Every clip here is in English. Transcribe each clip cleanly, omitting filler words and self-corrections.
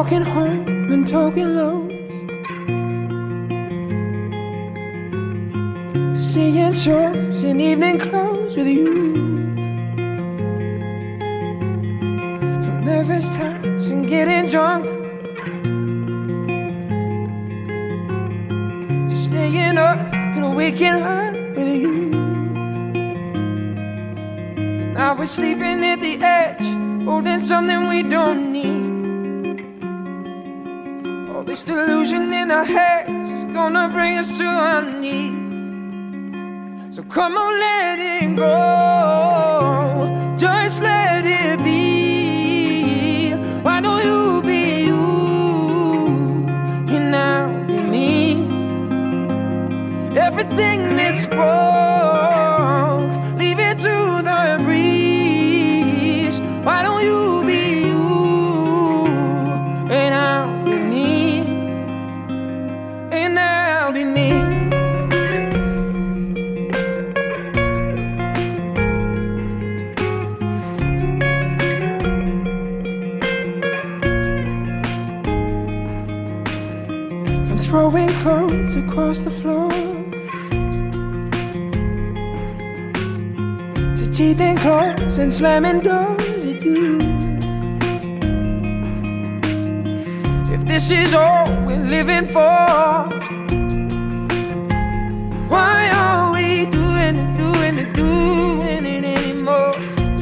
walking home and talking lows, seeing shows in evening clothes with you. From nervous touch and getting drunk to staying up and waking up with you. And now we're sleeping at the edge, holding something we don't need. All this delusion in our heads is gonna bring us to our knees. So come on, let it go, just let it be. Why don't you be you, and I'll be me. Everything that's broke, leave it to the breeze. Why don't you be you, and I'll be me, and I'll be me. Throwing clothes across the floor to teething claws and slamming doors at you. If this is all we're living for, why are we doing it anymore?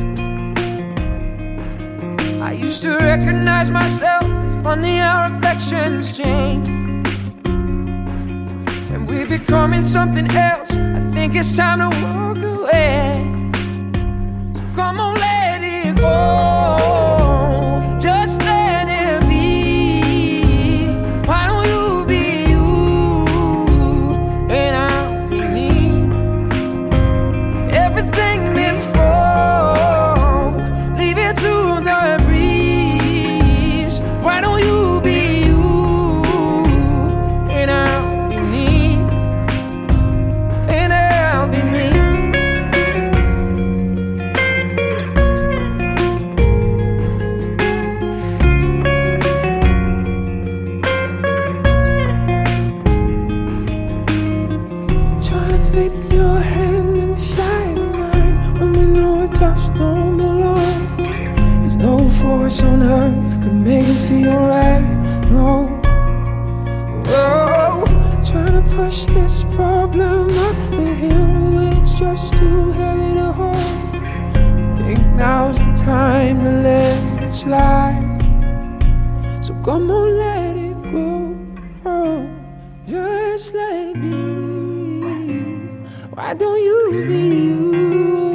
I used to recognize myself. It's funny how reflections change. We're becoming something else. I think it's time to walk away. So come on, let it go, just let it be. Why don't you be you, and I'll be me. Everything that's broke, leave it to the breeze. Why don't you be you, and I'll be me. Fit your hand inside mine when we know it just don't belong. There's no force on earth could make it feel right. No, oh, trying to push this problem up the hill when it's just too heavy to hold. I think now's the time to let it slide. So come on, let it go, oh, just let it be. Why don't you be you?